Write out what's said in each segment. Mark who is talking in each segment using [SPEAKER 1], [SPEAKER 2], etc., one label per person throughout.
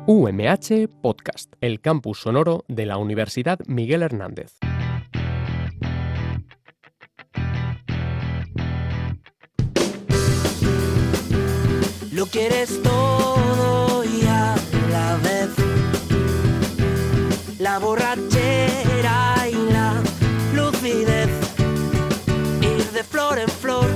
[SPEAKER 1] UMH Podcast, el campus sonoro de la Universidad Miguel Hernández.
[SPEAKER 2] Lo quieres todo y a la vez, la borrachera y la lucidez, ir de flor en flor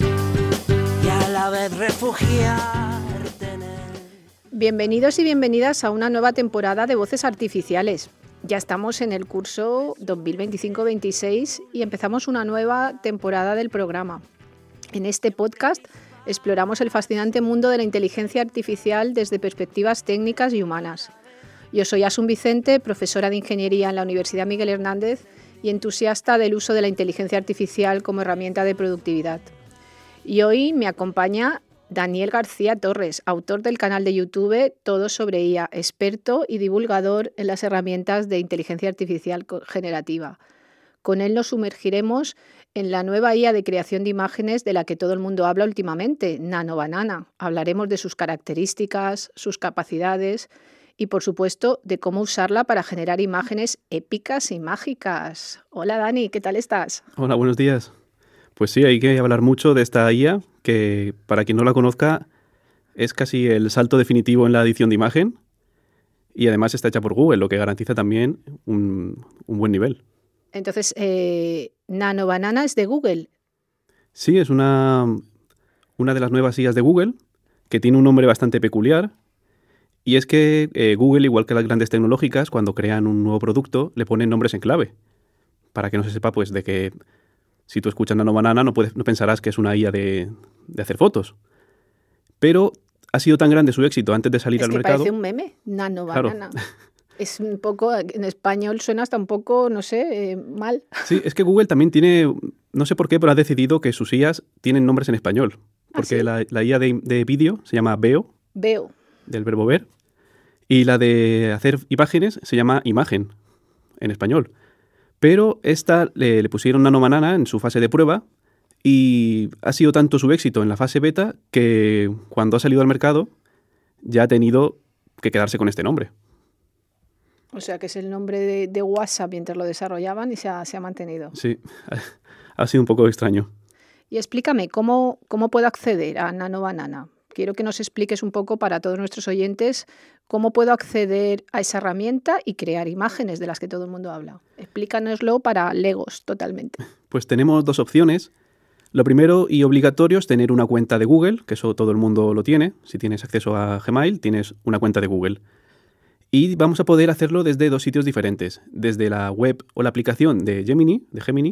[SPEAKER 2] y a la vez refugiarte en él.
[SPEAKER 3] Bienvenidos y bienvenidas a una nueva temporada de Voces Artificiales. Ya estamos en el curso 2025-26 y empezamos una nueva temporada del programa. En este podcast exploramos el fascinante mundo de la inteligencia artificial desde perspectivas técnicas y humanas. Yo soy Asun Vicente, profesora de Ingeniería en la Universidad Miguel Hernández y entusiasta del uso de la inteligencia artificial como herramienta de productividad. Y hoy me acompaña Daniel García Torres, autor del canal de YouTube Todo sobre IA, experto y divulgador en las herramientas de inteligencia artificial generativa. Con él nos sumergiremos en la nueva IA de creación de imágenes de la que todo el mundo habla últimamente, NanoBanana. Hablaremos de sus características, sus capacidades y, por supuesto, de cómo usarla para generar imágenes épicas y mágicas. Hola Dani, ¿qué tal estás?
[SPEAKER 4] Hola, buenos días. Pues sí, hay que hablar mucho de esta IA, que para quien no la conozca es casi el salto definitivo en la edición de imagen y además está hecha por Google, lo que garantiza también un buen nivel.
[SPEAKER 3] Entonces, NanoBanana es de Google.
[SPEAKER 4] Sí, es una de las nuevas IAs de Google, que tiene un nombre bastante peculiar. Y es que Google, igual que las grandes tecnológicas, cuando crean un nuevo producto, le ponen nombres en clave. Para que no se sepa, pues, de que si tú escuchas NanoBanana no pensarás que es una IA de hacer fotos. Pero ha sido tan grande su éxito antes de salir al mercado.
[SPEAKER 3] Parece un meme, NanoBanana. Claro. Es un poco, en español suena hasta un poco, no sé, mal.
[SPEAKER 4] Sí, es que Google también tiene, no sé por qué, pero ha decidido que sus IAs tienen nombres en español. Porque ¿sí? la IA de vídeo se llama Veo.
[SPEAKER 3] Veo.
[SPEAKER 4] Del verbo ver. Y la de hacer imágenes se llama Imagen, en español. Pero esta le pusieron NanoBanana en su fase de prueba y ha sido tanto su éxito en la fase beta que cuando ha salido al mercado ya ha tenido que quedarse con este nombre.
[SPEAKER 3] O sea, que es el nombre de WhatsApp mientras lo desarrollaban y se ha mantenido.
[SPEAKER 4] Sí, ha sido un poco extraño.
[SPEAKER 3] Y explícame, ¿cómo puedo acceder a NanoBanana? Quiero que nos expliques un poco para todos nuestros oyentes cómo puedo acceder a esa herramienta y crear imágenes de las que todo el mundo habla. Explícanoslo para legos totalmente.
[SPEAKER 4] Pues tenemos dos opciones. Lo primero y obligatorio es tener una cuenta de Google, que eso todo el mundo lo tiene. Si tienes acceso a Gmail, tienes una cuenta de Google. Y vamos a poder hacerlo desde dos sitios diferentes. Desde la web o la aplicación de Gemini,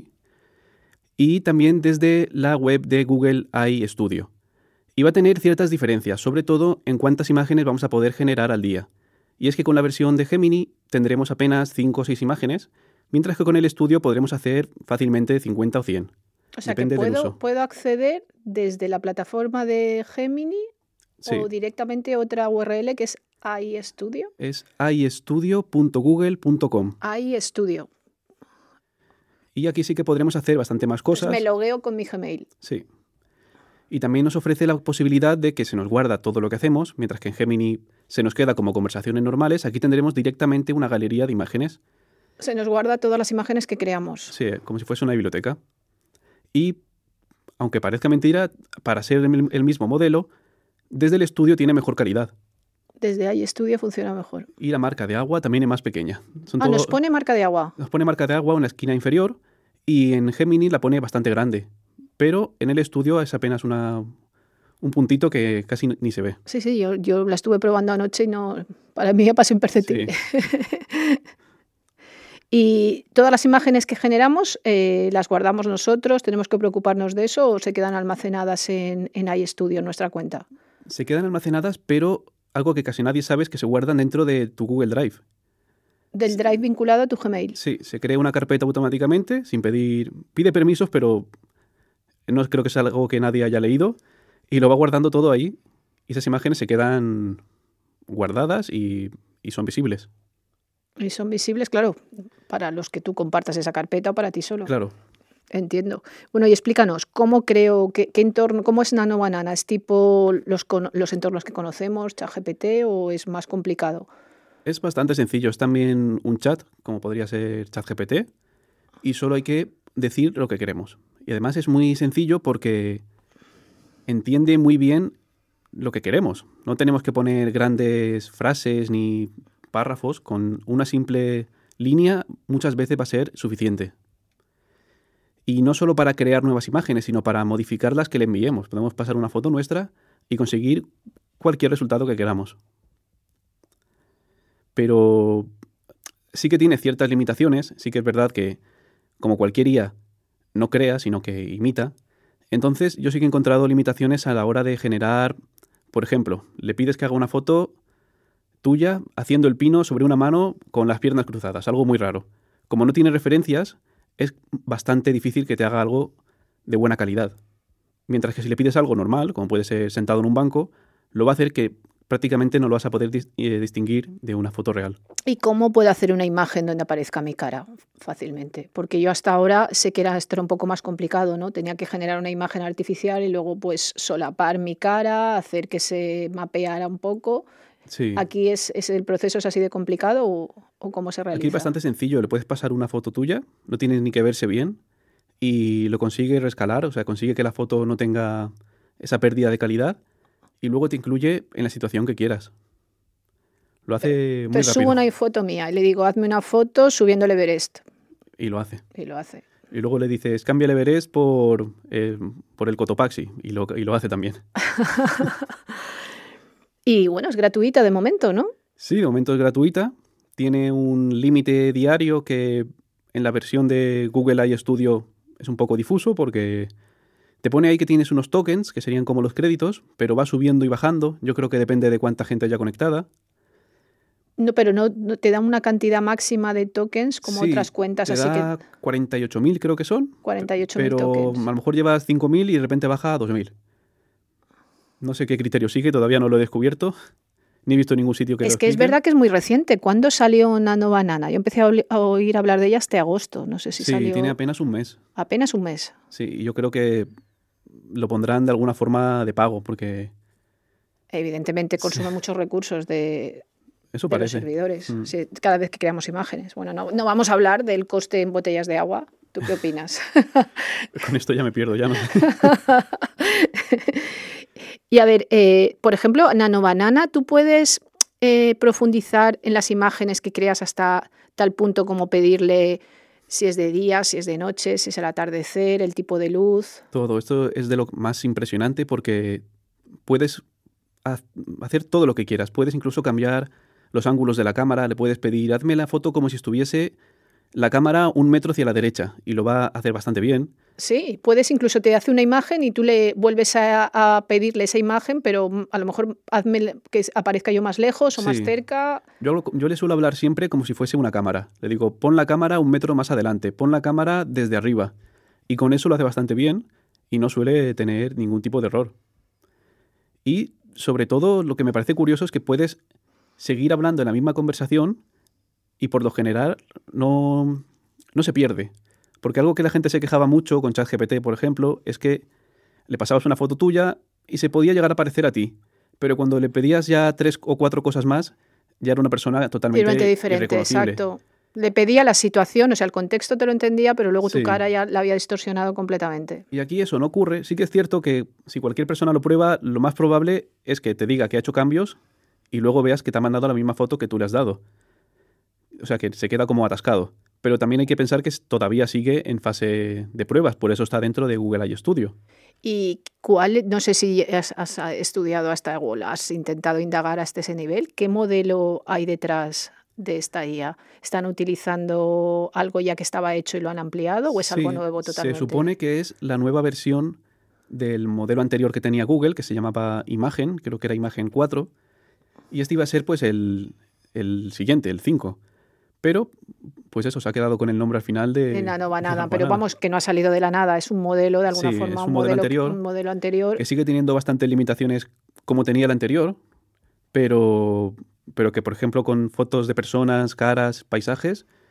[SPEAKER 4] y también desde la web de Google AI Studio. Y va a tener ciertas diferencias, sobre todo en cuántas imágenes vamos a poder generar al día. Y es que con la versión de Gemini tendremos apenas 5 o 6 imágenes, mientras que con el estudio podremos hacer fácilmente 50 o 100.
[SPEAKER 3] O sea, Depende que puedo acceder desde la plataforma de Gemini, sí, o directamente otra URL que es AI Studio.
[SPEAKER 4] Es aistudio.google.com.
[SPEAKER 3] AI Studio.
[SPEAKER 4] Y aquí sí que podremos hacer bastante más cosas.
[SPEAKER 3] Pues me logueo con mi Gmail.
[SPEAKER 4] Sí. Y también nos ofrece la posibilidad de que se nos guarda todo lo que hacemos, mientras que en Gemini se nos queda como conversaciones normales. Aquí tendremos directamente una galería de imágenes.
[SPEAKER 3] Se nos guarda todas las imágenes que creamos.
[SPEAKER 4] Sí, como si fuese una biblioteca. Y, aunque parezca mentira, para ser el mismo modelo, desde el estudio tiene mejor calidad.
[SPEAKER 3] Desde AI Studio funciona mejor.
[SPEAKER 4] Y la marca de agua también es más pequeña.
[SPEAKER 3] Nos pone marca de agua.
[SPEAKER 4] Nos pone marca de agua en la esquina inferior y en Gemini la pone bastante grande. Pero en el estudio es apenas un puntito que casi ni se ve.
[SPEAKER 3] Sí, yo la estuve probando anoche y para mí ya pasó imperceptible. Sí. ¿Y todas las imágenes que generamos las guardamos nosotros? ¿Tenemos que preocuparnos de eso o se quedan almacenadas en AI Studio, en nuestra cuenta?
[SPEAKER 4] Se quedan almacenadas, pero algo que casi nadie sabe es que se guardan dentro de tu Google Drive.
[SPEAKER 3] ¿Del Drive vinculado a tu Gmail?
[SPEAKER 4] Sí, se crea una carpeta automáticamente, sin pide permisos, pero no creo que sea algo que nadie haya leído, y lo va guardando todo ahí, y esas imágenes se quedan guardadas y son visibles.
[SPEAKER 3] Y son visibles, claro, para los que tú compartas esa carpeta o para ti solo.
[SPEAKER 4] Claro.
[SPEAKER 3] Entiendo. Bueno, y explícanos, ¿cómo creo, qué entorno, cómo es Nano Banana? ¿Es tipo los entornos que conocemos, ChatGPT, o es más complicado?
[SPEAKER 4] Es bastante sencillo. Es también un chat, como podría ser ChatGPT, y solo hay que decir lo que queremos. Y además es muy sencillo porque entiende muy bien lo que queremos. No tenemos que poner grandes frases ni párrafos. Con una simple línea muchas veces va a ser suficiente. Y no solo para crear nuevas imágenes, sino para modificar las que le enviemos. Podemos pasar una foto nuestra y conseguir cualquier resultado que queramos. Pero sí que tiene ciertas limitaciones. Sí que es verdad que, como cualquier IA, no crea, sino que imita. Entonces yo sí que he encontrado limitaciones a la hora de generar, por ejemplo, le pides que haga una foto tuya haciendo el pino sobre una mano con las piernas cruzadas, algo muy raro. Como no tiene referencias, es bastante difícil que te haga algo de buena calidad. Mientras que si le pides algo normal, como puede ser sentado en un banco, lo va a hacer que prácticamente no lo vas a poder distinguir de una foto real.
[SPEAKER 3] ¿Y cómo puedo hacer una imagen donde aparezca mi cara fácilmente? Porque yo hasta ahora sé que esto era un poco más complicado, ¿no? Tenía que generar una imagen artificial y luego pues solapar mi cara, hacer que se mapeara un poco.
[SPEAKER 4] Sí.
[SPEAKER 3] ¿Aquí el proceso es así de complicado o cómo se realiza?
[SPEAKER 4] Aquí es bastante sencillo. Le puedes pasar una foto tuya, no tiene ni que verse bien, y lo consigue rescalar, o sea, consigue que la foto no tenga esa pérdida de calidad, y luego te incluye en la situación que quieras. Lo hace muy
[SPEAKER 3] Entonces
[SPEAKER 4] rápido.
[SPEAKER 3] subo una foto mía y le digo, hazme una foto subiendo el Everest.
[SPEAKER 4] Y lo hace.
[SPEAKER 3] Y lo hace.
[SPEAKER 4] Y luego le dices, cambia el Everest por el Cotopaxi, y lo hace también.
[SPEAKER 3] Y bueno, es gratuita de momento, ¿no?
[SPEAKER 4] Sí, de momento es gratuita. Tiene un límite diario que en la versión de Google AI Studio es un poco difuso porque te pone ahí que tienes unos tokens, que serían como los créditos, pero va subiendo y bajando. Yo creo que depende de cuánta gente haya conectada.
[SPEAKER 3] No, pero no te dan una cantidad máxima de tokens como
[SPEAKER 4] Sí,
[SPEAKER 3] otras cuentas,
[SPEAKER 4] te
[SPEAKER 3] así
[SPEAKER 4] da
[SPEAKER 3] que
[SPEAKER 4] 48.000 creo que son.
[SPEAKER 3] 48.000
[SPEAKER 4] pero
[SPEAKER 3] tokens.
[SPEAKER 4] a lo mejor llevas 5.000 y de repente baja a 2.000. No sé qué criterio sigue, todavía no lo he descubierto. Ni he visto ningún sitio que lo
[SPEAKER 3] Es que es
[SPEAKER 4] explique.
[SPEAKER 3] verdad que es muy reciente. ¿Cuándo salió Nano Banana? Yo empecé a oír hablar de ella hasta agosto. No sé si
[SPEAKER 4] Sí,
[SPEAKER 3] salió
[SPEAKER 4] tiene apenas un mes.
[SPEAKER 3] apenas un mes.
[SPEAKER 4] Sí, y yo creo que lo pondrán de alguna forma de pago, porque
[SPEAKER 3] Evidentemente consume muchos recursos de
[SPEAKER 4] eso
[SPEAKER 3] los
[SPEAKER 4] parece.
[SPEAKER 3] servidores.
[SPEAKER 4] Mm.
[SPEAKER 3] Sí, cada vez que creamos imágenes. Bueno, no vamos a hablar del coste en botellas de agua. ¿Tú qué opinas?
[SPEAKER 4] Con esto ya me pierdo, ya no sé.
[SPEAKER 3] Y a ver, por ejemplo, Nano Banana, ¿tú puedes profundizar en las imágenes que creas hasta tal punto como pedirle si es de día, si es de noche, si es el atardecer, el tipo de luz?
[SPEAKER 4] Todo esto es de lo más impresionante porque puedes hacer todo lo que quieras. Puedes incluso cambiar los ángulos de la cámara, le puedes pedir, hazme la foto como si estuviese la cámara 1 metro hacia la derecha, y lo va a hacer bastante bien.
[SPEAKER 3] Sí, puedes incluso te hace una imagen y tú le vuelves a pedirle esa imagen, pero a lo mejor hazme que aparezca yo más lejos o más
[SPEAKER 4] Sí.
[SPEAKER 3] cerca.
[SPEAKER 4] Yo le suelo hablar siempre como si fuese una cámara. Le digo, pon la cámara 1 metro más adelante, pon la cámara desde arriba. Y con eso lo hace bastante bien y no suele tener ningún tipo de error. Y sobre todo lo que me parece curioso es que puedes seguir hablando en la misma conversación y por lo general no se pierde. Porque algo que la gente se quejaba mucho con ChatGPT, por ejemplo, es que le pasabas una foto tuya y se podía llegar a parecer a ti. Pero cuando le pedías ya 3 o 4 cosas más, ya era una persona totalmente
[SPEAKER 3] diferente,
[SPEAKER 4] irreconocible.
[SPEAKER 3] exacto. Le pedía la situación, o sea, el contexto te lo entendía, pero luego tu
[SPEAKER 4] Sí.
[SPEAKER 3] cara ya la había distorsionado completamente.
[SPEAKER 4] Y aquí eso no ocurre. Sí que es cierto que si cualquier persona lo prueba, lo más probable es que te diga que ha hecho cambios y luego veas que te ha mandado la misma foto que tú le has dado. O sea, que se queda como atascado. Pero también hay que pensar que todavía sigue en fase de pruebas, por eso está dentro de Google AI Studio.
[SPEAKER 3] ¿Y no sé si has estudiado hasta Google, has intentado indagar hasta ese nivel? ¿Qué modelo hay detrás de esta IA? ¿Están utilizando algo ya que estaba hecho y lo han ampliado o es algo
[SPEAKER 4] Sí,
[SPEAKER 3] nuevo totalmente?
[SPEAKER 4] Se supone que es la nueva versión del modelo anterior que tenía Google, que se llamaba Imagen, creo que era Imagen 4, y este iba a ser pues el siguiente, el 5. Pero, pues eso, se ha quedado con el nombre al final de
[SPEAKER 3] Nano Banana,
[SPEAKER 4] Nano
[SPEAKER 3] pero
[SPEAKER 4] Banana.
[SPEAKER 3] vamos, que no ha salido de la nada, es un modelo de alguna
[SPEAKER 4] Sí,
[SPEAKER 3] forma,
[SPEAKER 4] es un modelo anterior.
[SPEAKER 3] un modelo anterior.
[SPEAKER 4] Que sigue teniendo bastantes limitaciones como tenía el anterior, pero que, por ejemplo, con fotos de personas, caras, paisajes,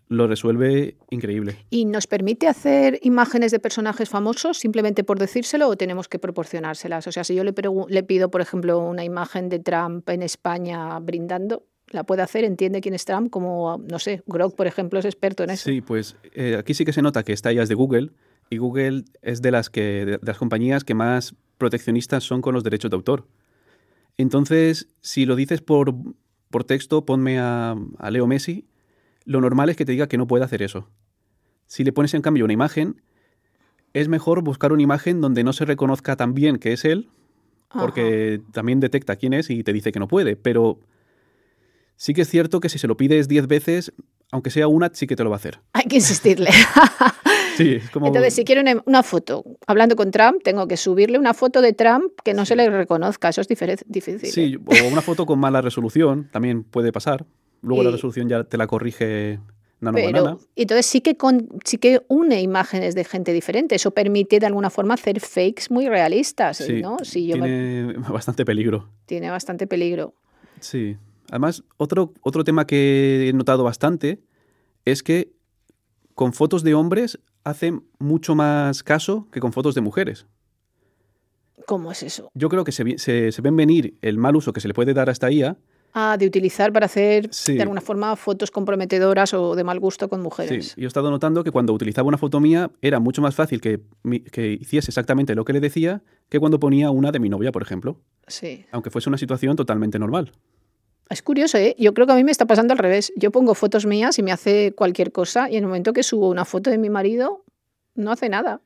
[SPEAKER 4] lo resuelve increíble.
[SPEAKER 3] ¿Y nos permite hacer imágenes de personajes famosos simplemente por decírselo o tenemos que proporcionárselas? O sea, si yo le pido, por ejemplo, una imagen de Trump en España brindando, ¿la puede hacer? ¿Entiende quién es Trump? Como, no sé, Grok, por ejemplo, es experto en eso.
[SPEAKER 4] Sí, pues aquí sí que se nota que esta IA es de Google y Google es de las compañías que más proteccionistas son con los derechos de autor. Entonces, si lo dices por texto, ponme a Leo Messi, lo normal es que te diga que no puede hacer eso. Si le pones en cambio una imagen, es mejor buscar una imagen donde no se reconozca tan bien que es él, porque también detecta quién es y te dice que no puede. Pero sí que es cierto que si se lo pides 10 veces, aunque sea una, sí que te lo va a hacer.
[SPEAKER 3] Hay que insistirle.
[SPEAKER 4] Sí, es como...
[SPEAKER 3] Entonces, si quiero una foto, hablando con Trump, tengo que subirle una foto de Trump que no se le reconozca. Eso es difícil.
[SPEAKER 4] Sí, o una foto con mala resolución, también puede pasar. Luego la resolución ya te la corrige nanobanana.
[SPEAKER 3] Entonces sí que une imágenes de gente diferente. Eso permite de alguna forma hacer fakes muy realistas,
[SPEAKER 4] Sí,
[SPEAKER 3] ¿no?
[SPEAKER 4] tiene bastante peligro.
[SPEAKER 3] Tiene bastante peligro.
[SPEAKER 4] Sí. Además, otro tema que he notado bastante es que con fotos de hombres hacen mucho más caso que con fotos de mujeres.
[SPEAKER 3] ¿Cómo es eso?
[SPEAKER 4] Yo creo que se ven venir el mal uso que se le puede dar a esta IA.
[SPEAKER 3] De utilizar para hacer,
[SPEAKER 4] Sí.
[SPEAKER 3] de alguna forma, fotos comprometedoras o de mal gusto con mujeres.
[SPEAKER 4] Sí, yo he estado notando que cuando utilizaba una foto mía era mucho más fácil que hiciese exactamente lo que le decía que cuando ponía una de mi novia, por ejemplo.
[SPEAKER 3] Sí.
[SPEAKER 4] Aunque fuese una situación totalmente normal.
[SPEAKER 3] Es curioso, ¿eh? Yo creo que a mí me está pasando al revés. Yo pongo fotos mías y me hace cualquier cosa y en el momento que subo una foto de mi marido, no hace nada.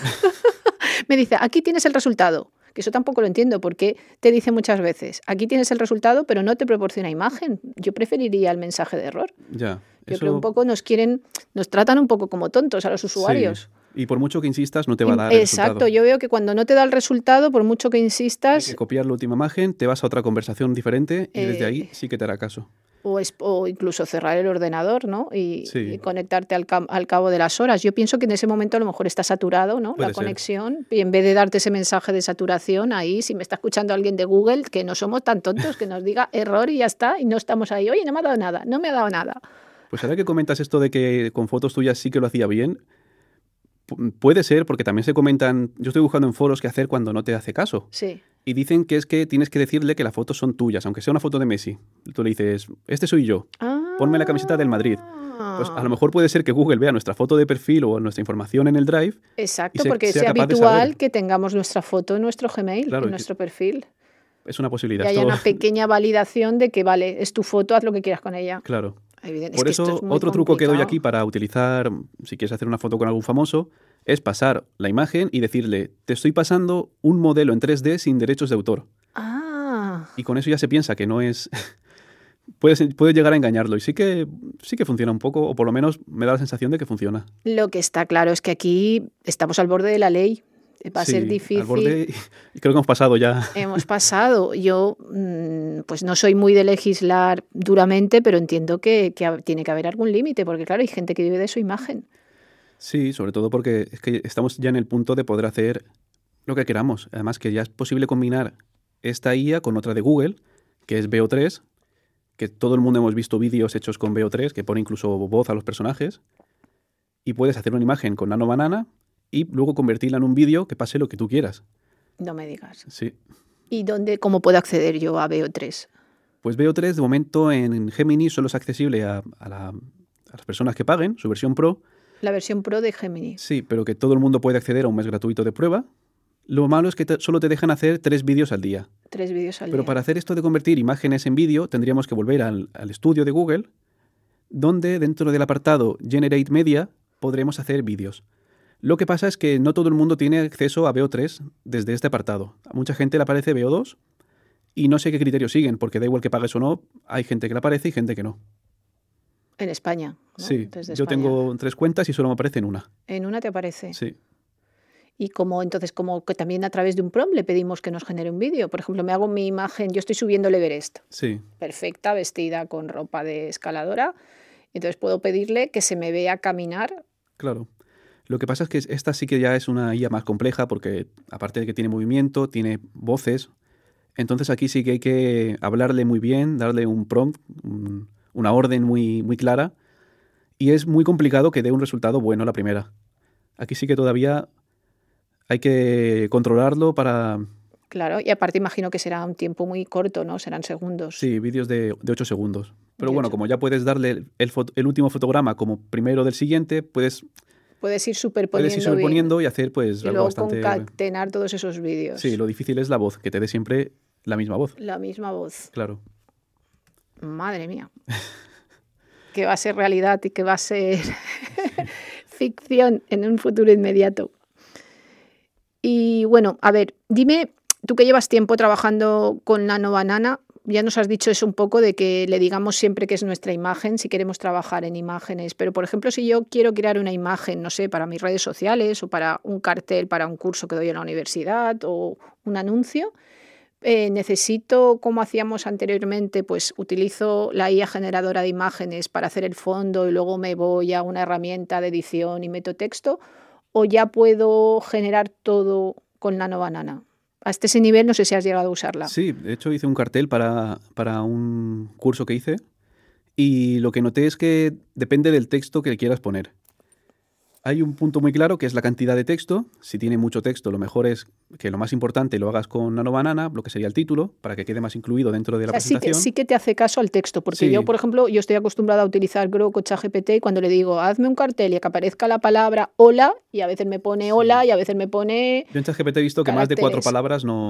[SPEAKER 3] Me dice, aquí tienes el resultado. Que eso tampoco lo entiendo, porque te dice muchas veces, aquí tienes el resultado, pero no te proporciona imagen. Yo preferiría el mensaje de error.
[SPEAKER 4] Ya.
[SPEAKER 3] Yo creo un poco nos tratan un poco como tontos a los usuarios.
[SPEAKER 4] Sí. Y por mucho que insistas, no te va a dar
[SPEAKER 3] el
[SPEAKER 4] resultado.
[SPEAKER 3] Exacto, yo veo que cuando no te da el resultado, por mucho que insistas...
[SPEAKER 4] Hay que copiar la última imagen, te vas a otra conversación diferente y desde ahí sí que te hará caso.
[SPEAKER 3] O incluso cerrar el ordenador, ¿no? Y conectarte al cabo de las horas. Yo pienso que en ese momento a lo mejor está saturado, ¿no?
[SPEAKER 4] Puede
[SPEAKER 3] la
[SPEAKER 4] ser.
[SPEAKER 3] conexión. Y en vez de darte ese mensaje de saturación, ahí, si me está escuchando alguien de Google, que no somos tan tontos, que nos diga error y ya está, y no estamos ahí. Oye, no me ha dado nada, no me ha dado nada.
[SPEAKER 4] Pues ahora que comentas esto de que con fotos tuyas sí que lo hacía bien, puede ser, porque también se comentan... Yo estoy buscando en foros qué hacer cuando no te hace caso.
[SPEAKER 3] Sí.
[SPEAKER 4] Y dicen que es que tienes que decirle que las fotos son tuyas, aunque sea una foto de Messi. Tú le dices, este soy yo, ponme la camiseta del Madrid. Pues a lo mejor puede ser que Google vea nuestra foto de perfil o nuestra información en el Drive.
[SPEAKER 3] Exacto,
[SPEAKER 4] y
[SPEAKER 3] porque es habitual que tengamos nuestra foto en nuestro Gmail,
[SPEAKER 4] claro,
[SPEAKER 3] en nuestro perfil.
[SPEAKER 4] Es una posibilidad.
[SPEAKER 3] Y haya una pequeña validación de que, vale, es tu foto, haz lo que quieras con ella.
[SPEAKER 4] Claro.
[SPEAKER 3] Por
[SPEAKER 4] eso, otro truco que doy aquí para utilizar, si quieres hacer una foto con algún famoso, es pasar la imagen y decirle, te estoy pasando un modelo en 3D sin derechos de autor. Y con eso ya se piensa que no es... puede llegar a engañarlo. Y sí que funciona un poco, o por lo menos me da la sensación de que funciona.
[SPEAKER 3] Lo que está claro es que aquí estamos al borde de la ley. Va a ser difícil.
[SPEAKER 4] Al borde, y creo que hemos pasado ya.
[SPEAKER 3] Hemos pasado. Yo pues no soy muy de legislar duramente, pero entiendo que tiene que haber algún límite, porque claro, hay gente que vive de su imagen.
[SPEAKER 4] Sí, sobre todo porque es que estamos ya en el punto de poder hacer lo que queramos. Además que ya es posible combinar esta IA con otra de Google, que es Veo 3, que todo el mundo hemos visto vídeos hechos con Veo 3, que pone incluso voz a los personajes, y puedes hacer una imagen con Nano Banana y luego convertirla en un vídeo que pase lo que tú quieras.
[SPEAKER 3] No me digas.
[SPEAKER 4] Sí.
[SPEAKER 3] ¿Y cómo puedo acceder yo a Veo 3?
[SPEAKER 4] Pues Veo 3 de momento en Gemini solo es accesible a las personas que paguen su versión Pro.
[SPEAKER 3] La versión Pro de Gemini.
[SPEAKER 4] Sí, pero que todo el mundo puede acceder a un mes gratuito de prueba. Lo malo es que solo te dejan hacer 3 vídeos al día.
[SPEAKER 3] 3 vídeos al día.
[SPEAKER 4] Pero para hacer esto de convertir imágenes en vídeo, tendríamos que volver al estudio de Google, donde dentro del apartado Generate Media podremos hacer vídeos. Lo que pasa es que no todo el mundo tiene acceso a Veo 3 desde este apartado. A mucha gente le aparece Veo 2 y no sé qué criterios siguen, porque da igual que pagues o no, hay gente que le aparece y gente que no.
[SPEAKER 3] En España, ¿no?
[SPEAKER 4] Sí,
[SPEAKER 3] Desde
[SPEAKER 4] yo
[SPEAKER 3] España.
[SPEAKER 4] tengo 3 cuentas y solo me aparece en una.
[SPEAKER 3] ¿En una te aparece?
[SPEAKER 4] Sí.
[SPEAKER 3] Y como que también a través de un prompt le pedimos que nos genere un vídeo. Por ejemplo, me hago mi imagen, yo estoy subiendo el Everest.
[SPEAKER 4] Sí.
[SPEAKER 3] Perfecta, vestida con ropa de escaladora. Entonces puedo pedirle que se me vea caminar.
[SPEAKER 4] Claro. Lo que pasa es que esta sí que ya es una IA más compleja porque aparte de que tiene movimiento, tiene voces. Entonces aquí sí que hay que hablarle muy bien, darle un prompt, una orden muy, muy clara Y es muy complicado que dé un resultado bueno la primera. Aquí sí que todavía hay que controlarlo para...
[SPEAKER 3] Claro, y aparte imagino que será un tiempo muy corto, ¿no? Serán segundos.
[SPEAKER 4] Sí, vídeos de 8 segundos. Pero
[SPEAKER 3] De
[SPEAKER 4] bueno,
[SPEAKER 3] 8.
[SPEAKER 4] como ya puedes darle el último fotograma como primero del siguiente, puedes
[SPEAKER 3] Puedes ir
[SPEAKER 4] ir superponiendo y hacer pues
[SPEAKER 3] y
[SPEAKER 4] algo
[SPEAKER 3] luego
[SPEAKER 4] bastante...
[SPEAKER 3] concatenar todos esos vídeos.
[SPEAKER 4] Sí, lo difícil es la voz, que te dé siempre la misma voz.
[SPEAKER 3] La misma voz.
[SPEAKER 4] Claro.
[SPEAKER 3] Madre mía. Que va a ser realidad y que va a ser ficción en un futuro inmediato. Y bueno, a ver, dime, tú que llevas tiempo trabajando con Nano Banana, ya nos has dicho eso un poco de que le digamos siempre que es nuestra imagen, si queremos trabajar en imágenes. Pero, por ejemplo, si yo quiero crear una imagen, no sé, para mis redes sociales o para un cartel, para un curso que doy en la universidad o un anuncio, necesito, como hacíamos anteriormente, pues utilizo la IA generadora de imágenes para hacer el fondo y luego me voy a una herramienta de edición y meto texto, o ya puedo generar todo con Nano Banana. Hasta ese nivel no sé si has llegado a usarla.
[SPEAKER 4] Sí, de hecho hice un cartel para un curso que hice y lo que noté es que depende del texto que quieras poner. Hay un punto muy claro que es la cantidad de texto. Si tiene mucho texto, lo mejor es que lo más importante lo hagas con Nano Banana, lo que sería el título, para que quede más incluido dentro de la presentación.
[SPEAKER 3] Sí que te hace caso al texto, porque
[SPEAKER 4] Sí.
[SPEAKER 3] yo, por ejemplo, yo estoy acostumbrada a utilizar Grok o ChatGPT y cuando le digo, hazme un cartel y que aparezca la palabra hola, y a veces me pone hola y a veces me pone...
[SPEAKER 4] Yo en ChatGPT he visto que más de 4
[SPEAKER 3] caracteres.
[SPEAKER 4] palabras no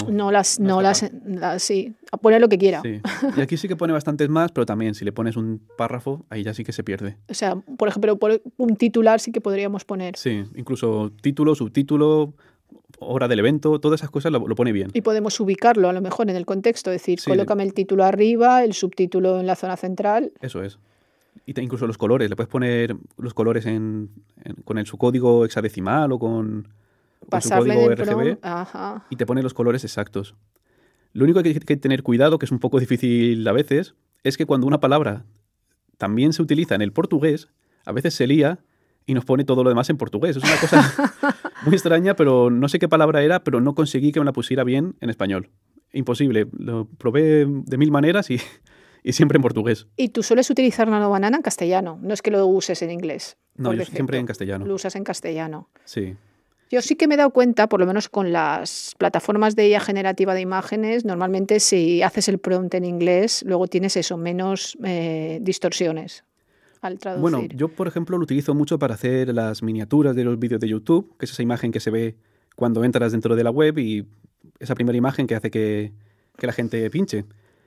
[SPEAKER 3] sí, a poner lo que quiera.
[SPEAKER 4] Sí. Y aquí sí que pone bastantes más, pero también si le pones un párrafo, ahí ya sí que se pierde.
[SPEAKER 3] O sea, por ejemplo, por un titular sí que podríamos poner.
[SPEAKER 4] Sí, incluso título, subtítulo, hora del evento, todas esas cosas lo pone bien.
[SPEAKER 3] Y podemos ubicarlo a lo mejor en el contexto, es decir,
[SPEAKER 4] Sí.
[SPEAKER 3] colócame el título arriba, el subtítulo en la zona central.
[SPEAKER 4] Eso es. Y incluso los colores, le puedes poner los colores con su código hexadecimal o con su
[SPEAKER 3] Pasarle
[SPEAKER 4] código
[SPEAKER 3] en el
[SPEAKER 4] RGB
[SPEAKER 3] prompt. Ajá.
[SPEAKER 4] y te pone los colores exactos. Lo único que hay que tener cuidado, que es un poco difícil a veces, es que cuando una palabra también se utiliza en el portugués, a veces se lía y nos pone todo lo demás en portugués. Es una cosa muy extraña, pero no sé qué palabra era, pero no conseguí que me la pusiera bien en español. Imposible. Lo probé de 1000 maneras y siempre en portugués.
[SPEAKER 3] Y tú sueles utilizar Nano Banana en castellano, no es que lo uses en inglés.
[SPEAKER 4] No,
[SPEAKER 3] por
[SPEAKER 4] yo
[SPEAKER 3] defecto.
[SPEAKER 4] siempre en castellano.
[SPEAKER 3] Lo usas en castellano.
[SPEAKER 4] Sí.
[SPEAKER 3] Yo sí que me he dado cuenta, por lo menos con las plataformas de IA generativa de imágenes, normalmente si haces el prompt en inglés, luego tienes eso, menos distorsiones al traducir.
[SPEAKER 4] Bueno, yo por ejemplo lo utilizo mucho para hacer las miniaturas de los vídeos de YouTube, que es esa imagen que se ve cuando entras dentro de la web y esa primera imagen que hace que la gente pinche.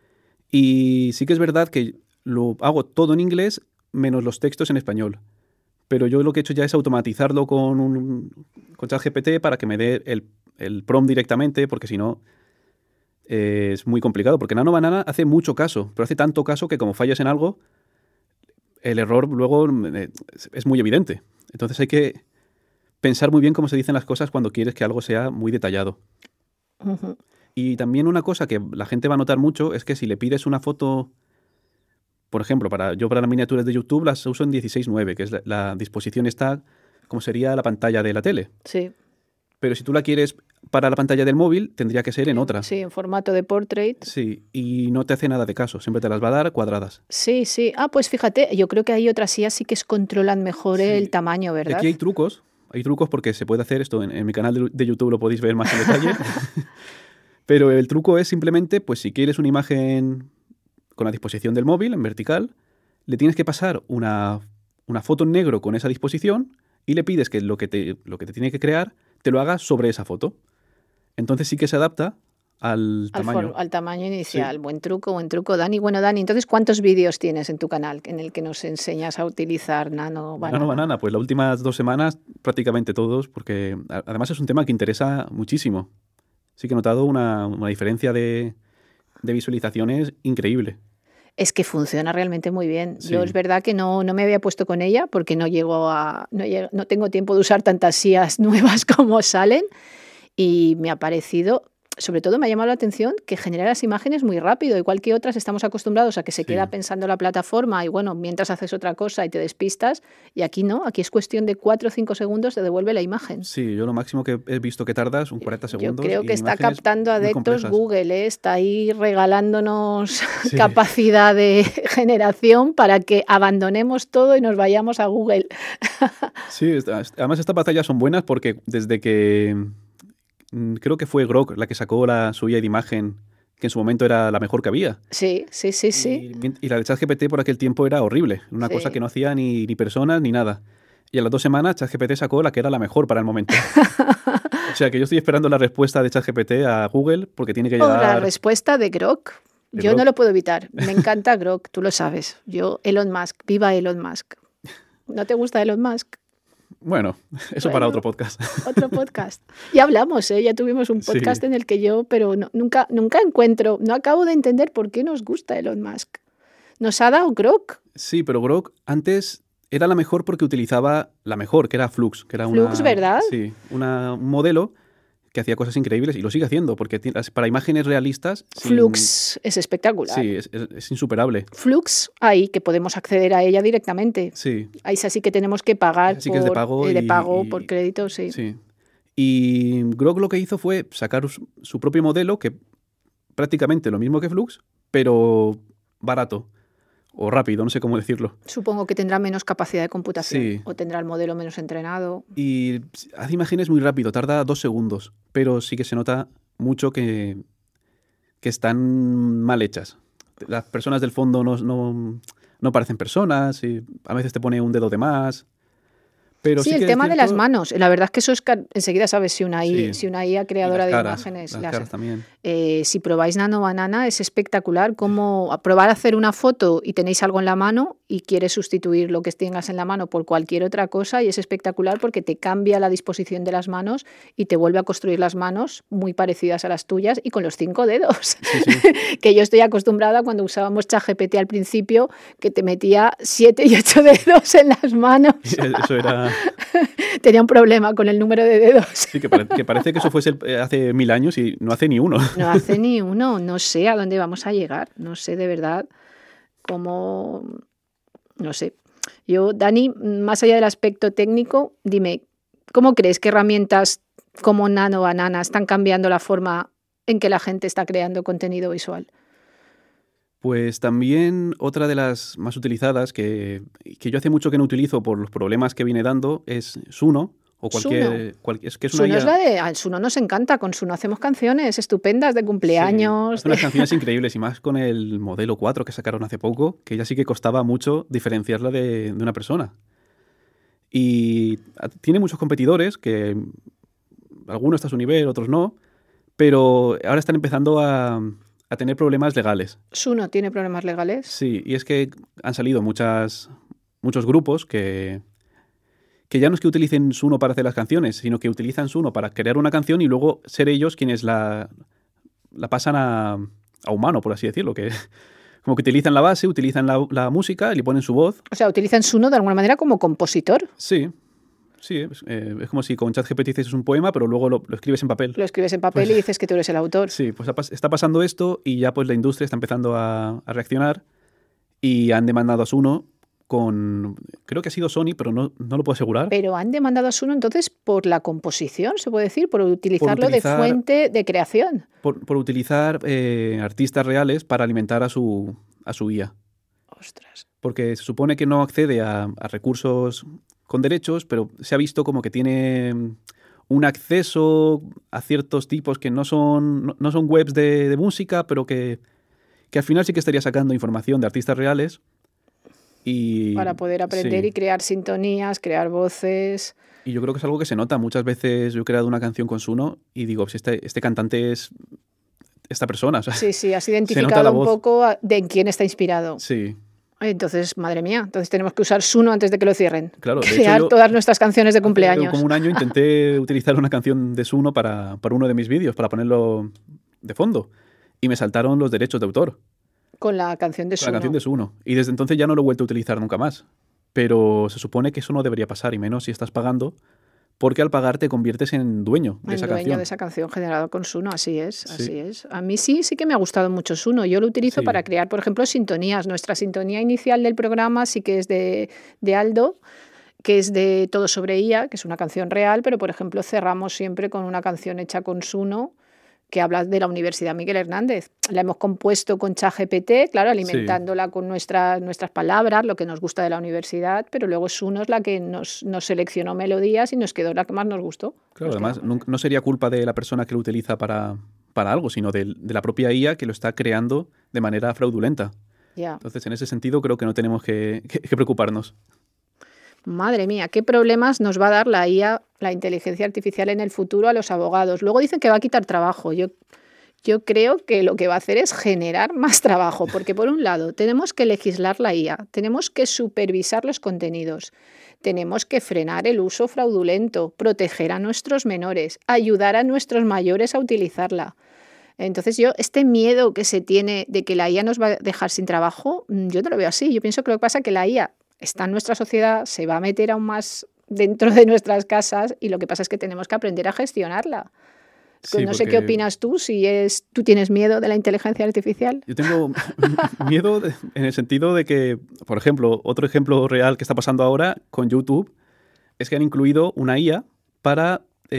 [SPEAKER 4] Y sí que es verdad que lo hago todo en inglés menos los textos en español. Pero yo lo que he hecho ya es automatizarlo con ChatGPT para que me dé el prompt directamente, porque si no es muy complicado. Porque Nano Banana hace mucho caso, pero hace tanto caso que como fallas en algo, el error luego es muy evidente. Entonces hay que pensar muy bien cómo se dicen las cosas cuando quieres que algo sea muy detallado.
[SPEAKER 3] Uh-huh.
[SPEAKER 4] Y también una cosa que la gente va a notar mucho es que si le pides una foto, por ejemplo, para las miniaturas de YouTube las uso en 16:9, que es la disposición está como sería la pantalla de la tele.
[SPEAKER 3] Sí.
[SPEAKER 4] Pero si tú la quieres para la pantalla del móvil, tendría que ser en otra.
[SPEAKER 3] Sí, en formato de portrait.
[SPEAKER 4] Sí, y no te hace nada de caso, siempre te las va a dar cuadradas.
[SPEAKER 3] Sí, sí. Ah, pues fíjate, yo creo que hay otras IAs sí que controlan mejor
[SPEAKER 4] Sí.
[SPEAKER 3] el tamaño,
[SPEAKER 4] Y
[SPEAKER 3] ¿verdad?
[SPEAKER 4] aquí hay trucos porque se puede hacer esto, en mi canal de YouTube lo podéis ver más en detalle. Pero el truco es simplemente, pues si quieres una imagen con la disposición del móvil, en vertical, le tienes que pasar una foto en negro con esa disposición y le pides que lo que te tiene que crear te lo haga sobre esa foto. Entonces sí que se adapta al tamaño.
[SPEAKER 3] Al tamaño inicial.
[SPEAKER 4] Sí.
[SPEAKER 3] Buen truco, Dani. Bueno, Dani, entonces, ¿cuántos vídeos tienes en tu canal en el que nos enseñas a utilizar Nano Banana?
[SPEAKER 4] Nano Banana, pues las últimas 2 semanas prácticamente todos, porque además es un tema que interesa muchísimo. Sí que he notado una diferencia de visualizaciones increíble.
[SPEAKER 3] Es que funciona realmente muy bien.
[SPEAKER 4] Sí.
[SPEAKER 3] Yo es verdad que no me había puesto con ella porque no tengo tiempo de usar tantas IAs nuevas como salen y me ha parecido sobre todo me ha llamado la atención que genera las imágenes muy rápido, igual que otras estamos acostumbrados a que se
[SPEAKER 4] Sí.
[SPEAKER 3] queda pensando la plataforma y bueno, mientras haces otra cosa y te despistas, y aquí no, aquí es cuestión de 4 o 5 segundos te devuelve la imagen.
[SPEAKER 4] Sí, yo lo máximo que he visto que tardas, un 40
[SPEAKER 3] Yo
[SPEAKER 4] segundos.
[SPEAKER 3] creo
[SPEAKER 4] y
[SPEAKER 3] que está
[SPEAKER 4] imágenes
[SPEAKER 3] captando
[SPEAKER 4] muy
[SPEAKER 3] adeptos
[SPEAKER 4] complejas.
[SPEAKER 3] Google, ¿eh? Está ahí regalándonos
[SPEAKER 4] Sí.
[SPEAKER 3] capacidad de generación para que abandonemos todo y nos vayamos a Google.
[SPEAKER 4] Sí, además estas batallas son buenas porque desde que creo que fue Grok la que sacó su IA de imagen, que en su momento era la mejor que había.
[SPEAKER 3] Sí, sí, sí, sí.
[SPEAKER 4] Y la de ChatGPT por aquel tiempo era horrible, una
[SPEAKER 3] Sí.
[SPEAKER 4] cosa que no hacía ni personas ni nada. Y a las 2 semanas ChatGPT sacó la que era la mejor para el momento. O sea que yo estoy esperando la respuesta de ChatGPT a Google porque tiene que
[SPEAKER 3] O la
[SPEAKER 4] llegar...
[SPEAKER 3] respuesta de Grok.
[SPEAKER 4] ¿De
[SPEAKER 3] Yo
[SPEAKER 4] Grok?
[SPEAKER 3] no lo puedo evitar. Me encanta Grok, tú lo sabes. Yo, Elon Musk, viva Elon Musk. ¿No te gusta Elon Musk?
[SPEAKER 4] Bueno, eso para otro podcast.
[SPEAKER 3] Otro podcast. Ya hablamos, ¿eh? Ya tuvimos un podcast
[SPEAKER 4] Sí.
[SPEAKER 3] en el que pero nunca encuentro, no acabo de entender por qué nos gusta Elon Musk. Nos ha dado Grok.
[SPEAKER 4] Sí, pero Grok antes era la mejor porque utilizaba la mejor, que era Flux. Que era
[SPEAKER 3] Flux, ¿verdad?
[SPEAKER 4] Sí, un modelo que hacía cosas increíbles y lo sigue haciendo porque para imágenes realistas...
[SPEAKER 3] Flux es espectacular.
[SPEAKER 4] Sí, es insuperable.
[SPEAKER 3] Flux, ahí que podemos acceder a ella directamente.
[SPEAKER 4] Sí,
[SPEAKER 3] Ahí es así que tenemos que pagar
[SPEAKER 4] Esa sí que es de pago
[SPEAKER 3] por crédito, sí.
[SPEAKER 4] sí. Y Grok lo que hizo fue sacar su propio modelo, que prácticamente lo mismo que Flux, pero barato o rápido, no sé cómo decirlo.
[SPEAKER 3] Supongo que tendrá menos capacidad de computación
[SPEAKER 4] Sí.
[SPEAKER 3] o tendrá el modelo menos entrenado.
[SPEAKER 4] Y hace imágenes muy rápido, tarda 2 segundos, pero sí que se nota mucho que están mal hechas. Las personas del fondo no parecen personas y a veces te pone un dedo de más. Pero
[SPEAKER 3] Sí,
[SPEAKER 4] sí
[SPEAKER 3] el
[SPEAKER 4] que es
[SPEAKER 3] tema de las
[SPEAKER 4] cierto-
[SPEAKER 3] manos. La verdad es que eso es enseguida sabes si una
[SPEAKER 4] Sí.
[SPEAKER 3] IA creadora
[SPEAKER 4] y
[SPEAKER 3] de
[SPEAKER 4] las caras,
[SPEAKER 3] imágenes.
[SPEAKER 4] Las caras también.
[SPEAKER 3] Si probáis Nano Banana es espectacular como probar a hacer una foto y tenéis algo en la mano y quieres sustituir lo que tengas en la mano por cualquier otra cosa y es espectacular porque te cambia la disposición de las manos y te vuelve a construir las manos muy parecidas a las tuyas y con los 5 dedos.
[SPEAKER 4] Sí, sí.
[SPEAKER 3] Que yo estoy acostumbrada cuando usábamos ChatGPT al principio que te metía 7 y 8 dedos en las manos.
[SPEAKER 4] Eso era...
[SPEAKER 3] Tenía un problema con el número de dedos.
[SPEAKER 4] Sí, que parece que eso fuese hace 1000 años y no hace ni uno.
[SPEAKER 3] No hace ni uno, no sé a dónde vamos a llegar, no sé de verdad cómo, no sé. Yo, Dani, más allá del aspecto técnico, dime, ¿cómo crees que herramientas como Nano Banana están cambiando la forma en que la gente está creando contenido visual?
[SPEAKER 4] Pues también otra de las más utilizadas, que yo hace mucho que no utilizo por los problemas que viene dando, es Suno. O es que es una
[SPEAKER 3] Suno
[SPEAKER 4] IA.
[SPEAKER 3] es la de, a Suno nos encanta, con Suno hacemos canciones estupendas de cumpleaños.
[SPEAKER 4] Sí, hace unas canciones increíbles y más con el modelo 4 que sacaron hace poco, que ya sí que costaba mucho diferenciarla de una persona. Y tiene muchos competidores, que algunos está a su nivel, otros no, pero ahora están empezando a tener problemas legales.
[SPEAKER 3] ¿Suno tiene problemas legales?
[SPEAKER 4] Sí, y es que han salido muchos grupos que ya no es que utilicen Suno para hacer las canciones, sino que utilizan Suno para crear una canción y luego ser ellos quienes la pasan a humano, por así decirlo, que como que utilizan la base, utilizan la música y le ponen su voz.
[SPEAKER 3] O sea, utilizan Suno de alguna manera como compositor.
[SPEAKER 4] Sí, es como si con ChatGPT dices un poema, pero luego lo escribes en papel.
[SPEAKER 3] Lo escribes en papel y dices que tú eres el autor.
[SPEAKER 4] Sí, pues está pasando esto y ya pues la industria está empezando a reaccionar y han demandado a Suno creo que ha sido Sony, pero no lo puedo asegurar.
[SPEAKER 3] Pero han demandado a Suno entonces por la composición, se puede decir, por utilizarlo de fuente de creación.
[SPEAKER 4] Por utilizar artistas reales para alimentar a su IA.
[SPEAKER 3] Ostras.
[SPEAKER 4] Porque se supone que no accede a recursos con derechos, pero se ha visto como que tiene un acceso a ciertos tipos que no son webs de música, pero que al final sí que estaría sacando información de artistas reales.
[SPEAKER 3] Para poder aprender
[SPEAKER 4] sí.
[SPEAKER 3] y crear sintonías, crear voces.
[SPEAKER 4] Y yo creo que es algo que se nota. Muchas veces yo he creado una canción con Suno y digo, si este cantante es esta persona. O sea,
[SPEAKER 3] Sí, has identificado un poco de en quién está inspirado.
[SPEAKER 4] Sí.
[SPEAKER 3] Entonces, madre mía, entonces tenemos que usar Suno antes de que lo cierren.
[SPEAKER 4] Claro, de
[SPEAKER 3] crear
[SPEAKER 4] hecho,
[SPEAKER 3] todas nuestras canciones de cumpleaños.
[SPEAKER 4] Como un año intenté utilizar una canción de Suno para uno de mis vídeos, para ponerlo de fondo. Y me saltaron los derechos de autor.
[SPEAKER 3] Con la canción de Suno.
[SPEAKER 4] Con la canción de Suno. Y desde entonces ya no lo he vuelto a utilizar nunca más. Pero se supone que eso no debería pasar, y menos si estás pagando porque al pagar te conviertes en dueño de esa
[SPEAKER 3] dueño
[SPEAKER 4] canción.
[SPEAKER 3] de esa canción generada con Suno, así es,
[SPEAKER 4] Sí.
[SPEAKER 3] así es. A mí sí que me ha gustado mucho Suno. Yo lo utilizo
[SPEAKER 4] Sí.
[SPEAKER 3] para crear, por ejemplo, sintonías. Nuestra sintonía inicial del programa sí que es de Aldo, que es de Todo sobre IA, que es una canción real, pero, por ejemplo, cerramos siempre con una canción hecha con Suno, que habla de la Universidad Miguel Hernández. La hemos compuesto con ChatGPT, claro, alimentándola con nuestras palabras, lo que nos gusta de la universidad, pero luego Suno es la que nos seleccionó melodías y nos quedó la que más nos gustó.
[SPEAKER 4] Claro,
[SPEAKER 3] Nos
[SPEAKER 4] además,
[SPEAKER 3] quedó.
[SPEAKER 4] no sería culpa de la persona que lo utiliza para algo, sino de la propia IA que lo está creando de manera fraudulenta.
[SPEAKER 3] Ya.
[SPEAKER 4] Entonces, en ese sentido, creo que no tenemos que preocuparnos.
[SPEAKER 3] Madre mía, qué problemas nos va a dar la IA, la inteligencia artificial en el futuro a los abogados. Luego dicen que va a quitar trabajo. Yo creo que lo que va a hacer es generar más trabajo, porque por un lado tenemos que legislar la IA, tenemos que supervisar los contenidos, tenemos que frenar el uso fraudulento, proteger a nuestros menores, ayudar a nuestros mayores a utilizarla. Entonces este miedo que se tiene de que la IA nos va a dejar sin trabajo, yo no lo veo así. Yo pienso que lo que pasa es que la IA está en nuestra sociedad, se va a meter aún más dentro de nuestras casas y lo que pasa es que tenemos que aprender a gestionarla.
[SPEAKER 4] Sí,
[SPEAKER 3] no sé qué opinas tú, tú tienes miedo de la inteligencia artificial.
[SPEAKER 4] Yo tengo miedo en el sentido de que, por ejemplo, otro ejemplo real que está pasando ahora con YouTube es que han incluido una IA para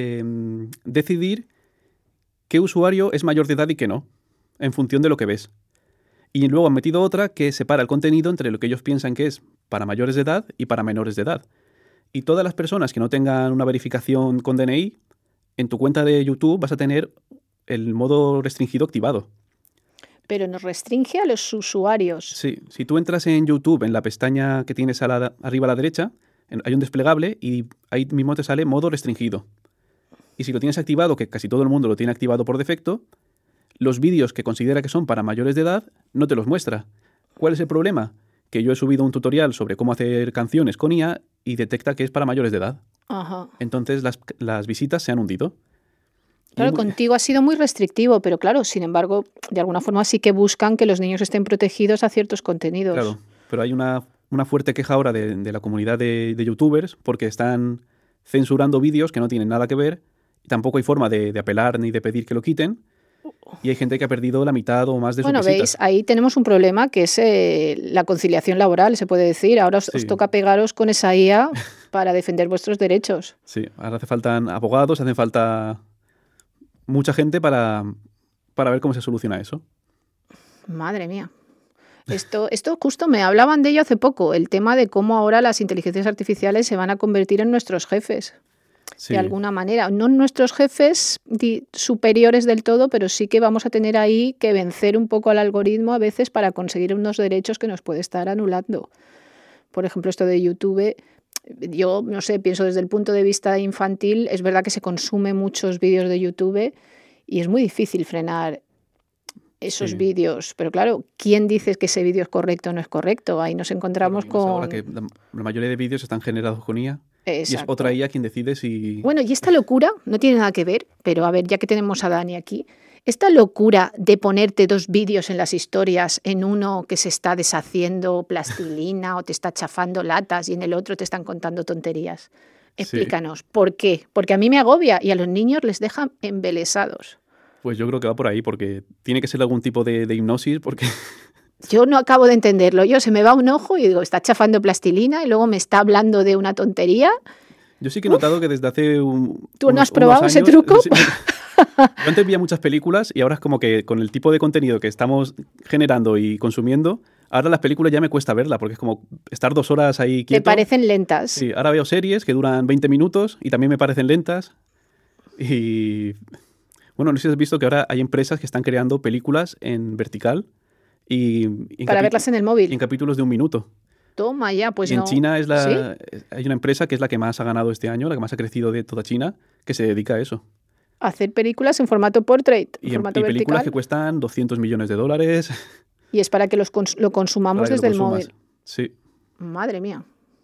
[SPEAKER 4] decidir qué usuario es mayor de edad y qué no, en función de lo que ves. Y luego han metido otra que separa el contenido entre lo que ellos piensan que es para mayores de edad y para menores de edad. Y todas las personas que no tengan una verificación con DNI, en tu cuenta de YouTube vas a tener el modo restringido activado.
[SPEAKER 3] Pero nos restringe a los usuarios.
[SPEAKER 4] Sí, si tú entras en YouTube, en la pestaña que tienes arriba a la derecha, hay un desplegable y ahí mismo te sale modo restringido. Y si lo tienes activado, que casi todo el mundo lo tiene activado por defecto, los vídeos que considera que son para mayores de edad no te los muestra. ¿Cuál es el problema? Que yo he subido un tutorial sobre cómo hacer canciones con IA y detecta que es para mayores de edad.
[SPEAKER 3] Ajá.
[SPEAKER 4] Entonces las visitas se han hundido.
[SPEAKER 3] Claro, contigo ha sido muy restrictivo, pero claro, sin embargo, de alguna forma sí que buscan que los niños estén protegidos a ciertos contenidos.
[SPEAKER 4] Claro, pero hay una fuerte queja ahora de la comunidad de youtubers porque están censurando vídeos que no tienen nada que ver y tampoco hay forma de apelar ni de pedir que lo quiten. Y hay gente que ha perdido la mitad o más de sus visitas.
[SPEAKER 3] Bueno, veis, ahí tenemos un problema que es la conciliación laboral, se puede decir. Ahora os toca pegaros con esa IA para defender vuestros derechos.
[SPEAKER 4] Sí, ahora hace falta abogados, hace falta mucha gente para ver cómo se soluciona eso.
[SPEAKER 3] Madre mía. Esto justo me hablaban de ello hace poco, el tema de cómo ahora las inteligencias artificiales se van a convertir en nuestros jefes. Sí. De alguna manera, no nuestros jefes superiores del todo, pero sí que vamos a tener ahí que vencer un poco al algoritmo a veces para conseguir unos derechos que nos puede estar anulando. Por ejemplo, esto de YouTube, yo no sé, pienso desde el punto de vista infantil, es verdad que se consume muchos vídeos de YouTube y es muy difícil frenar esos vídeos, pero claro, ¿quién dice que ese vídeo es correcto o no es correcto? Ahí nos encontramos con...
[SPEAKER 4] Ahora que la mayoría de vídeos están generados con IA.
[SPEAKER 3] Exacto.
[SPEAKER 4] Y es otra IA quien decide si...
[SPEAKER 3] Bueno, y esta locura no tiene nada que ver, pero a ver, ya que tenemos a Dani aquí, esta locura de ponerte 2 vídeos en las historias, en uno que se está deshaciendo plastilina o te está chafando latas y en el otro te están contando tonterías. Explícanos, ¿por qué? Porque a mí me agobia y a los niños les deja embelesados.
[SPEAKER 4] Pues yo creo que va por ahí, porque tiene que ser algún tipo de hipnosis, porque...
[SPEAKER 3] Yo no acabo de entenderlo. Se me va un ojo y digo, está chafando plastilina y luego me está hablando de una tontería.
[SPEAKER 4] Yo sí que he notado que desde hace
[SPEAKER 3] ¿Tú no has probado ese truco?
[SPEAKER 4] Sí, yo antes veía muchas películas y ahora es como que con el tipo de contenido que estamos generando y consumiendo, ahora las películas ya me cuesta verla, porque es como estar 2 horas ahí quieto.
[SPEAKER 3] ¿Te parecen lentas?
[SPEAKER 4] Sí, ahora veo series que duran 20 minutos y también me parecen lentas. Y bueno, no sé si has visto que ahora hay empresas que están creando películas en vertical.
[SPEAKER 3] Para verlas en el móvil.
[SPEAKER 4] Y en capítulos de 1 minuto.
[SPEAKER 3] Toma ya, pues no.
[SPEAKER 4] Y en China
[SPEAKER 3] ¿Sí?
[SPEAKER 4] Hay una empresa que es la que más ha ganado este año, la que más ha crecido de toda China, que se dedica a eso.
[SPEAKER 3] Hacer películas en formato portrait,
[SPEAKER 4] y
[SPEAKER 3] formato
[SPEAKER 4] películas
[SPEAKER 3] vertical.
[SPEAKER 4] Que cuestan $200 millones. Y
[SPEAKER 3] es para que lo consumamos desde el móvil.
[SPEAKER 4] Sí.
[SPEAKER 3] Madre mía.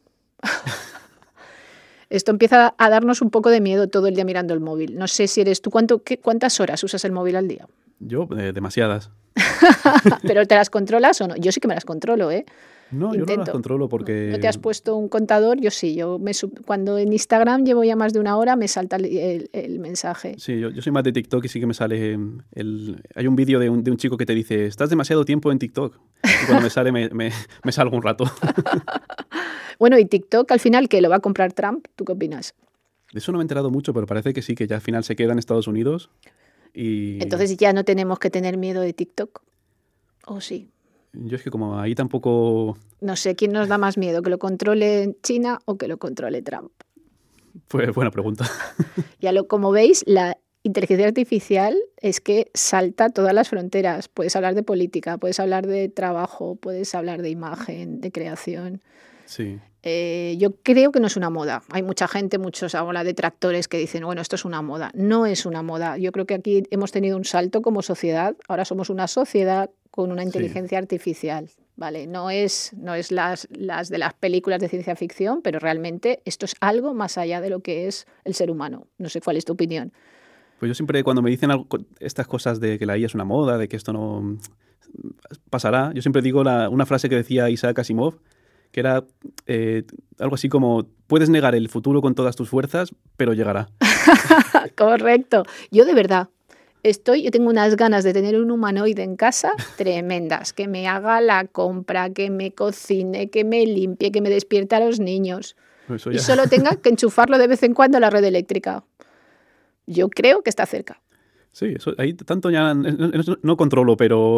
[SPEAKER 3] Esto empieza a darnos un poco de miedo todo el día mirando el móvil. No sé si eres tú, ¿cuántas horas usas el móvil al día?
[SPEAKER 4] Yo, demasiadas.
[SPEAKER 3] ¿Pero te las controlas o no? Yo sí que me las controlo, ¿eh?
[SPEAKER 4] No, yo no las controlo porque...
[SPEAKER 3] ¿No te has puesto un contador? Yo sí. Cuando en Instagram llevo ya más de una hora, me salta el mensaje.
[SPEAKER 4] Sí, yo soy más de TikTok y sí que me sale... Hay un vídeo de un chico que te dice, estás demasiado tiempo en TikTok. Y cuando me sale, me salgo un rato.
[SPEAKER 3] Bueno, y TikTok al final, ¿qué? ¿Lo va a comprar Trump? ¿Tú qué opinas?
[SPEAKER 4] De eso no me he enterado mucho, pero parece que sí, que ya al final se queda en Estados Unidos. Y...
[SPEAKER 3] Entonces ya no tenemos que tener miedo de TikTok. ¿O sí?
[SPEAKER 4] Yo es que como ahí tampoco...
[SPEAKER 3] No sé, ¿quién nos da más miedo? ¿Que lo controle China o que lo controle Trump?
[SPEAKER 4] Pues buena pregunta.
[SPEAKER 3] Como veis, la inteligencia artificial es que salta todas las fronteras. Puedes hablar de política, puedes hablar de trabajo, puedes hablar de imagen, de creación.
[SPEAKER 4] Sí.
[SPEAKER 3] Yo creo que no es una moda. Hay mucha gente, muchos ahora detractores que dicen, bueno, esto es una moda. No es una moda. Yo creo que aquí hemos tenido un salto como sociedad. Ahora somos una sociedad con una inteligencia artificial, ¿vale? No es las de las películas de ciencia ficción, pero realmente esto es algo más allá de lo que es el ser humano. No sé cuál es tu opinión.
[SPEAKER 4] Pues yo siempre, cuando me dicen estas cosas de que la IA es una moda, de que esto no pasará, yo siempre digo una frase que decía Isaac Asimov, que era algo así como, puedes negar el futuro con todas tus fuerzas, pero llegará.
[SPEAKER 3] Correcto. Yo de verdad... Yo tengo unas ganas de tener un humanoide en casa tremendas, que me haga la compra, que me cocine, que me limpie, que me despierte a los niños. Y solo tenga que enchufarlo de vez en cuando a la red eléctrica. Yo creo que está cerca.
[SPEAKER 4] Sí, eso, ahí tanto ya no controlo, pero...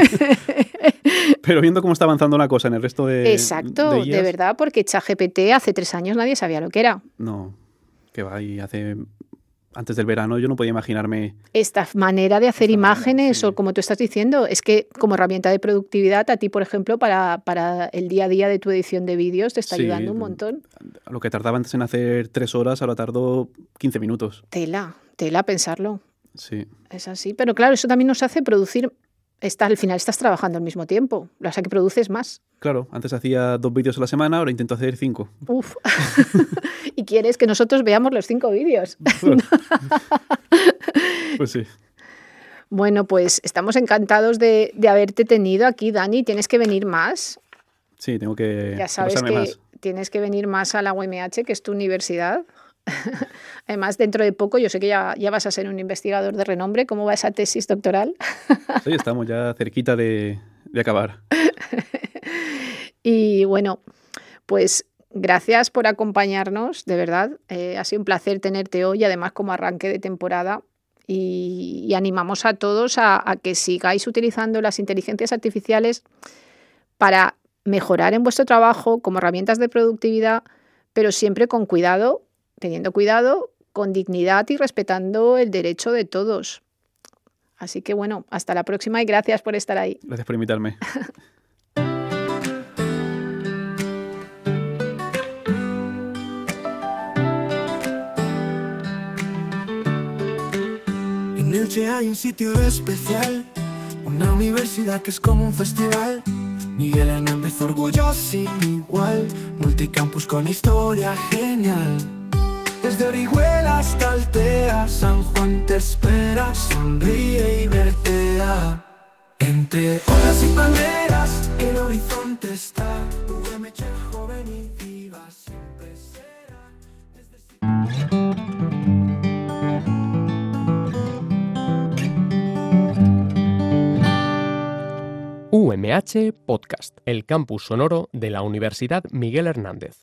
[SPEAKER 4] pero viendo cómo está avanzando la cosa en el resto de...
[SPEAKER 3] Exacto, de verdad, porque ChatGPT hace 3 años nadie sabía lo que era.
[SPEAKER 4] No, que va, y antes del verano yo no podía imaginarme...
[SPEAKER 3] Esta manera de hacer imágenes, sí. O como tú estás diciendo, es que como herramienta de productividad, a ti, por ejemplo, para el día a día de tu edición de vídeos, te está ayudando un montón.
[SPEAKER 4] Lo que tardaba antes en hacer 3 horas, ahora tardo 15 minutos.
[SPEAKER 3] Tela pensarlo.
[SPEAKER 4] Sí.
[SPEAKER 3] Es así, pero claro, eso también nos hace producir... al final estás trabajando al mismo tiempo, o sea que produces más.
[SPEAKER 4] Claro, antes hacía 2 vídeos a la semana, ahora intento hacer 5.
[SPEAKER 3] Uf. ¿Y quieres que nosotros veamos los 5 vídeos?
[SPEAKER 4] Pues sí.
[SPEAKER 3] Bueno, pues estamos encantados de haberte tenido aquí, Dani. ¿Tienes que venir más?
[SPEAKER 4] Sí, tengo que...
[SPEAKER 3] Ya sabes que tienes que venir más a la UMH, que es tu universidad. Además, dentro de poco, yo sé que ya vas a ser un investigador de renombre. ¿Cómo va esa tesis doctoral?
[SPEAKER 4] Sí, estamos ya cerquita de acabar.
[SPEAKER 3] Y bueno, pues gracias por acompañarnos, de verdad. Ha sido un placer tenerte hoy, además como arranque de temporada. Y animamos a todos a que sigáis utilizando las inteligencias artificiales para mejorar en vuestro trabajo como herramientas de productividad, pero siempre con cuidado, teniendo cuidado, con dignidad y respetando el derecho de todos. Así que bueno, hasta la próxima y gracias por estar ahí.
[SPEAKER 4] Gracias por invitarme.
[SPEAKER 2] En Elche hay un sitio especial, una universidad que es como un festival. Miguel Hernández, orgullo sin igual, multicampus con historia genial. Desde Orihuela hasta Altea, San Juan te espera, sonríe y vertea. Entre olas y palmeras, el horizonte está. UMH joven y viva siempre será.
[SPEAKER 1] UMH Podcast, el campus sonoro de la Universidad Miguel Hernández.